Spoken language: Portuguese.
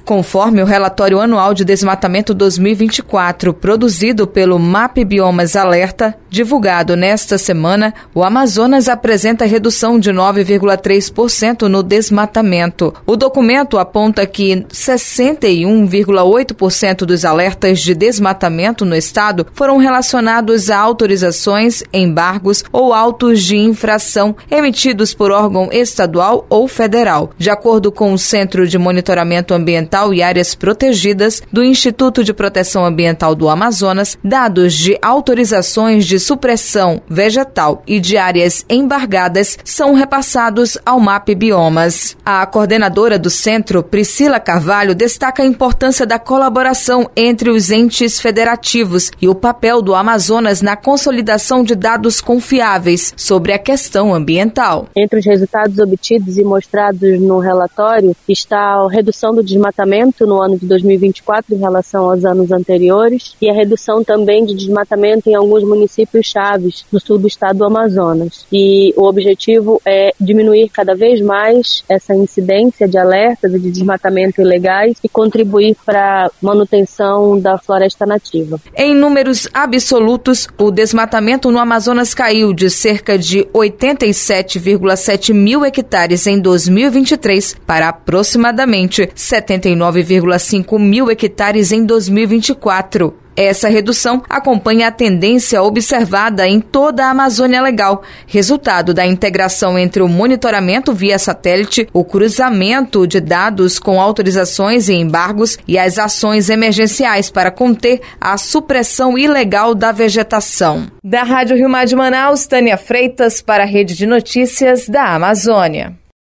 Conforme o relatório anual de desmatamento 2024, produzido pelo MAP Biomas Alerta, divulgado nesta semana, o Amazonas apresenta redução de 9,3% no desmatamento. O documento aponta que 61,8% dos alertas de desmatamento no estado foram relacionados a autorizações, embargos ou autos de infração emitidos por órgão estadual ou federal. De acordo com o Centro de Monitoramento Ambiental e Áreas Protegidas do Instituto de Proteção Ambiental do Amazonas, dados de autorizações de supressão vegetal e de áreas embargadas são repassados ao MAP Biomas. A coordenadora do centro, Priscila Carvalho, destaca a importância da colaboração entre os entes federativos e o papel do Amazonas na consolidação de dados confiáveis sobre a questão ambiental. Entre os resultados obtidos e mostrados no relatório está a redução do desmatamento no ano de 2024 em relação aos anos anteriores e a redução também de desmatamento em alguns municípios chaves do sul do estado do Amazonas. E o objetivo é diminuir cada vez mais essa incidência de alertas e de desmatamento ilegais e contribuir para a manutenção da floresta nativa. Em números absolutos, o desmatamento no Amazonas caiu de cerca de 87,7 mil hectares em 2023 para aproximadamente 79,5 mil hectares em 2024. Essa redução acompanha a tendência observada em toda a Amazônia Legal, resultado da integração entre o monitoramento via satélite, o cruzamento de dados com autorizações e embargos e as ações emergenciais para conter a supressão ilegal da vegetação. Da Rádio Rio Mar de Manaus, Tânia Freitas para a Rede de Notícias da Amazônia.